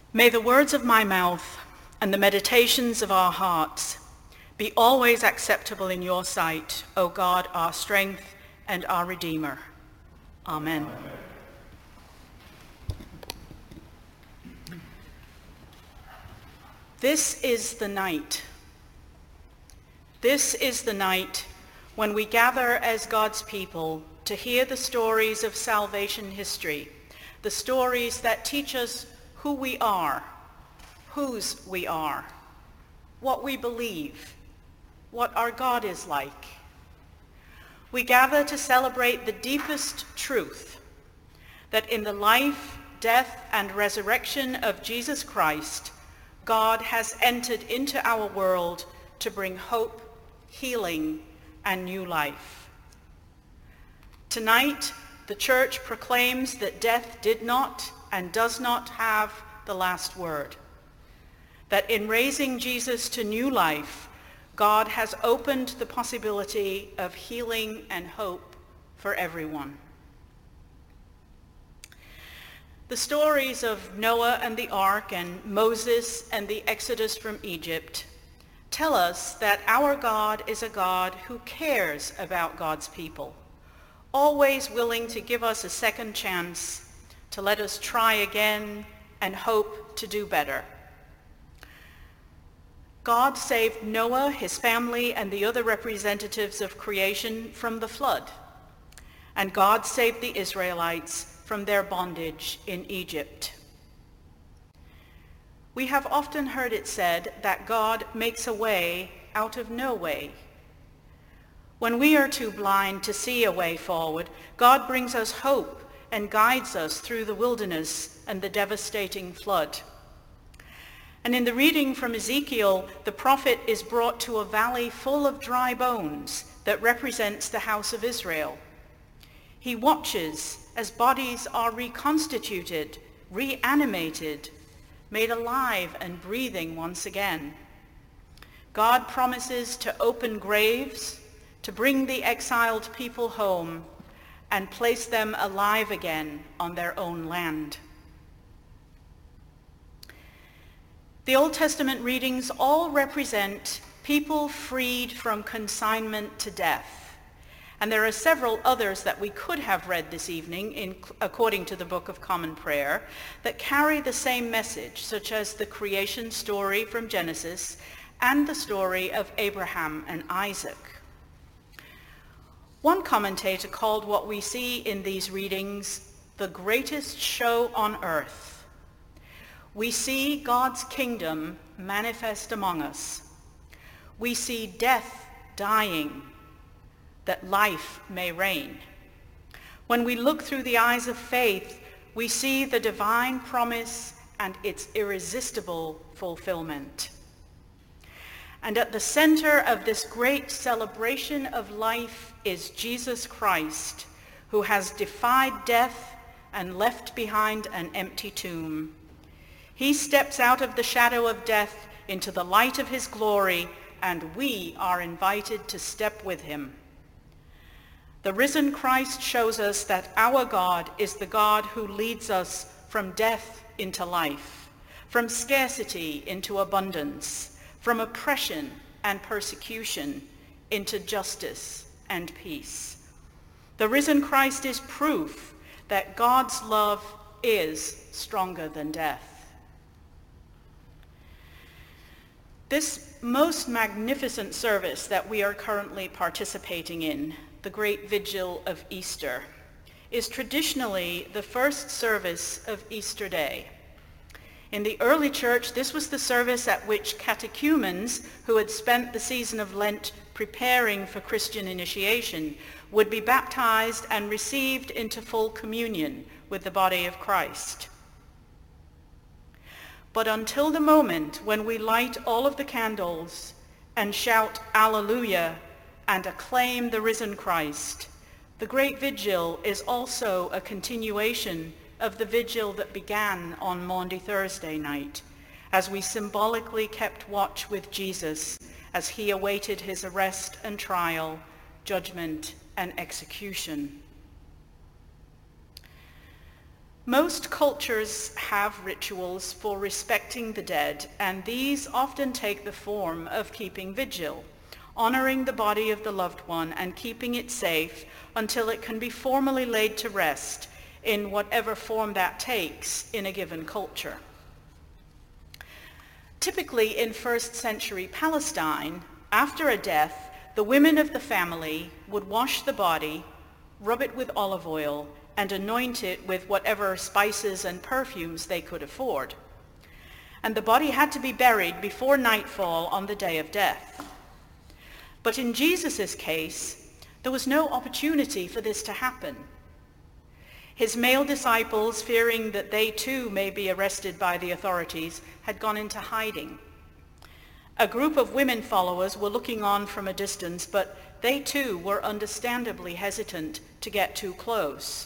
May the words of my mouth and the meditations of our hearts be always acceptable in your sight, O God, our strength and our Redeemer. Amen. This is the night. This is the night when we gather as God's people to hear the stories of salvation history, the stories that teach us who we are, whose we are, what we believe, what our God is like. We gather to celebrate the deepest truth, that in the life, death, and resurrection of Jesus Christ, God has entered into our world to bring hope, healing, and new life. Tonight, the Church proclaims that death did not and does not have the last word. That in raising Jesus to new life, God has opened the possibility of healing and hope for everyone. The stories of Noah and the ark and Moses and the Exodus from Egypt tell us that our God is a God who cares about God's people, always willing to give us a second chance, to let us try again and hope to do better. God saved Noah, his family, and the other representatives of creation from the flood. And God saved the Israelites from their bondage in Egypt. We have often heard it said that God makes a way out of no way. When we are too blind to see a way forward, God brings us hope and guides us through the wilderness and the devastating flood. And in the reading from Ezekiel, the prophet is brought to a valley full of dry bones that represents the house of Israel. He watches as bodies are reconstituted, reanimated, made alive and breathing once again. God promises to open graves, to bring the exiled people home and place them alive again on their own land. The Old Testament readings all represent people freed from consignment to death. And there are several others that we could have read this evening, according to the Book of Common Prayer, that carry the same message, such as the creation story from Genesis and the story of Abraham and Isaac. One commentator called what we see in these readings the greatest show on earth. We see God's kingdom manifest among us. We see death dying, that life may reign. When we look through the eyes of faith, we see the divine promise and its irresistible fulfillment. And at the center of this great celebration of life is Jesus Christ, who has defied death and left behind an empty tomb. He steps out of the shadow of death into the light of his glory, and we are invited to step with him. The risen Christ shows us that our God is the God who leads us from death into life, from scarcity into abundance, from oppression and persecution into justice and peace. The risen Christ is proof that God's love is stronger than death. This most magnificent service that we are currently participating in, the Great Vigil of Easter, is traditionally the first service of Easter Day. In the early church, this was the service at which catechumens who had spent the season of Lent preparing for Christian initiation would be baptized and received into full communion with the body of Christ. But until the moment when we light all of the candles and shout Alleluia and acclaim the risen Christ, the Great Vigil is also a continuation of the vigil that began on Maundy Thursday night, as we symbolically kept watch with Jesus as he awaited his arrest and trial, judgment and execution. Most cultures have rituals for respecting the dead, and these often take the form of keeping vigil, honoring the body of the loved one and keeping it safe until it can be formally laid to rest in whatever form that takes in a given culture. Typically in first century Palestine, after a death, the women of the family would wash the body, rub it with olive oil, and anoint it with whatever spices and perfumes they could afford. And the body had to be buried before nightfall on the day of death. But in Jesus' case, there was no opportunity for this to happen. His male disciples, fearing that they too may be arrested by the authorities, had gone into hiding. A group of women followers were looking on from a distance, but they too were understandably hesitant to get too close.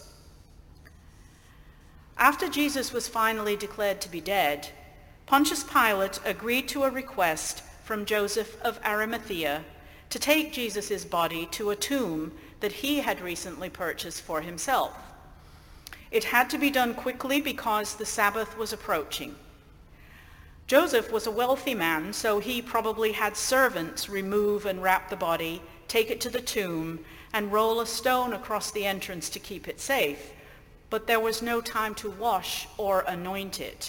After Jesus was finally declared to be dead, Pontius Pilate agreed to a request from Joseph of Arimathea to take Jesus' body to a tomb that he had recently purchased for himself. It had to be done quickly because the Sabbath was approaching. Joseph was a wealthy man, so he probably had servants remove and wrap the body, take it to the tomb, and roll a stone across the entrance to keep it safe. But there was no time to wash or anoint it.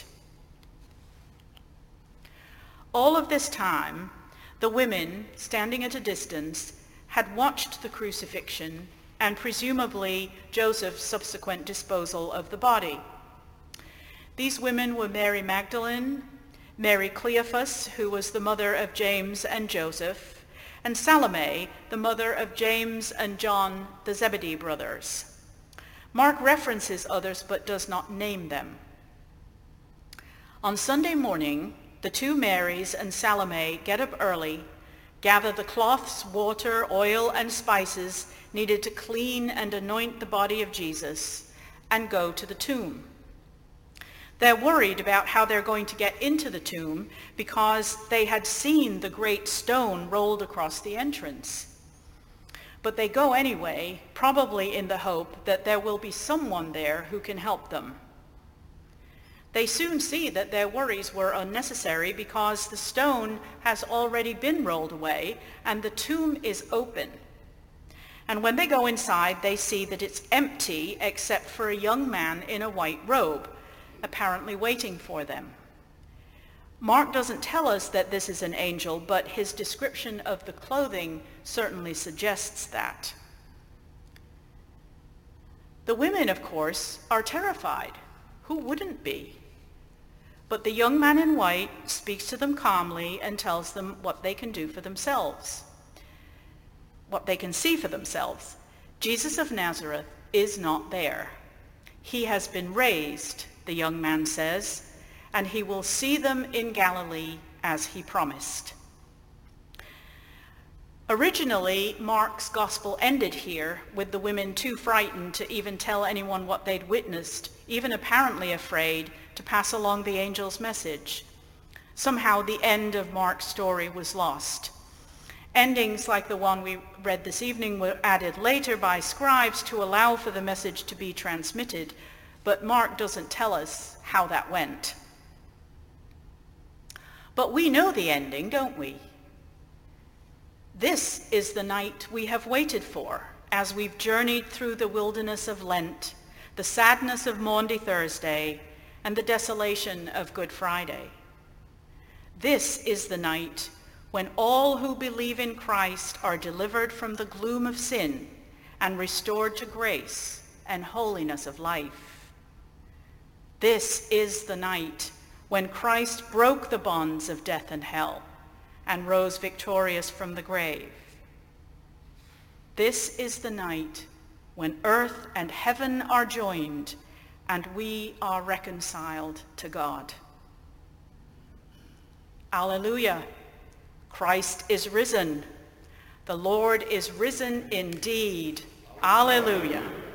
All of this time, the women, standing at a distance, had watched the crucifixion and presumably Joseph's subsequent disposal of the body. These women were Mary Magdalene, Mary Cleophas, who was the mother of James and Joseph, and Salome, the mother of James and John, the Zebedee brothers. Mark references others but does not name them. On Sunday morning, the two Marys and Salome get up early, gather the cloths, water, oil, and spices needed to clean and anoint the body of Jesus, and go to the tomb. They're worried about how they're going to get into the tomb because they had seen the great stone rolled across the entrance. But they go anyway, probably in the hope that there will be someone there who can help them. They soon see that their worries were unnecessary because the stone has already been rolled away and the tomb is open. And when they go inside, they see that it's empty except for a young man in a white robe, apparently waiting for them. Mark doesn't tell us that this is an angel, but his description of the clothing certainly suggests that. The women, of course, are terrified. Who wouldn't be? But the young man in white speaks to them calmly and tells them what they can do for themselves, what they can see for themselves. Jesus of Nazareth is not there. He has been raised, the young man says, and he will see them in Galilee as he promised. Originally, Mark's gospel ended here with the women too frightened to even tell anyone what they'd witnessed, even apparently afraid to pass along the angel's message. Somehow the end of Mark's story was lost. Endings like the one we read this evening were added later by scribes to allow for the message to be transmitted, but Mark doesn't tell us how that went. But we know the ending, don't we? This is the night we have waited for as we've journeyed through the wilderness of Lent, the sadness of Maundy Thursday, and the desolation of Good Friday. This is the night when all who believe in Christ are delivered from the gloom of sin and restored to grace and holiness of life. This is the night when Christ broke the bonds of death and hell and rose victorious from the grave. This is the night when earth and heaven are joined and we are reconciled to God. Alleluia! Christ is risen. The Lord is risen indeed. Alleluia!